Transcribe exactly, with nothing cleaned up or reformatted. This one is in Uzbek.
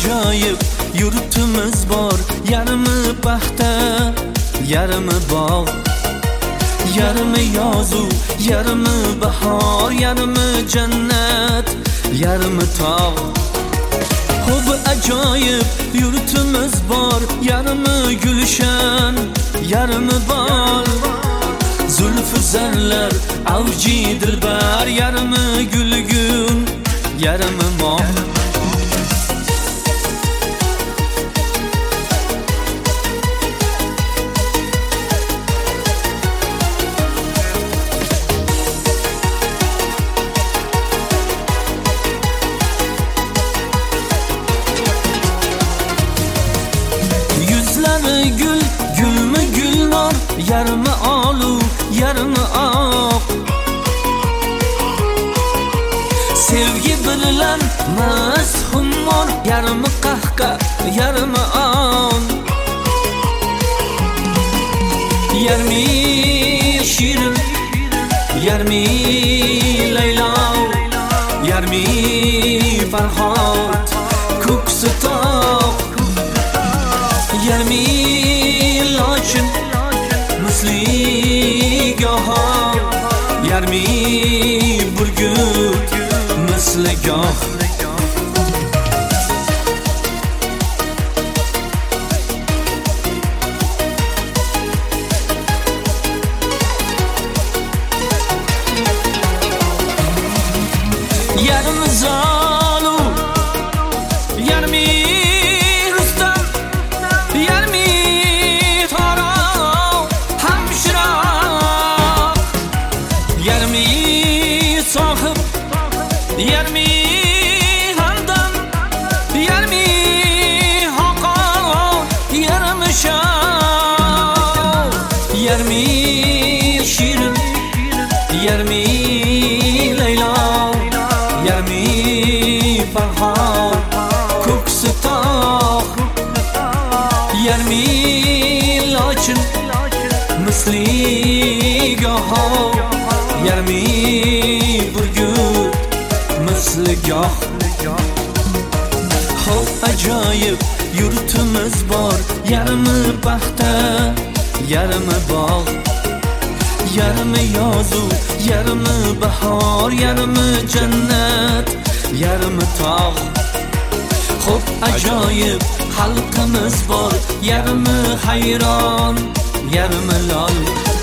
ajoyib yurtimiz bor, yarmi paxta, yarmi bog', yarmi yozu, yarmi bahor, yarmi jannat, yarmi tog'. Xo'p ajoyib yurtimiz bor, yarmi gulshan, yarmi bol, zulfi zarlar, avji dilbar, yarmi gulgun, yarmi mol. Yuzlari gul, gulmi gulnor, yarmi olu, yarmi oq. Sevgi bilan mast xummor, yarmi qahqa, yarmi on. Yarmi shirin, yarmi Laylo, yarmi Farhod, ko'ksi tog'. Yarmi lochin, misli goh, yarmi burgut, misli goh. Yarmi zalu, yarmi sohib, yarmi hamdam, yarmi haqo, yarmi shav, yarmi shirin, yarmi Laylo, yarmi Farhod, ko'ksi tog'. Yarmi lochin, misli goh, yarmi burgut, misli goh. Xo'p ajoyib yurtimiz bor, yarmi paxta, yarmi bog', yarmi yozu, yarmi bahor, yarmi jannat, yarmi tog'. Xo'p ajoyib xalqimiz bor, yarmi hayron, yarmi lol.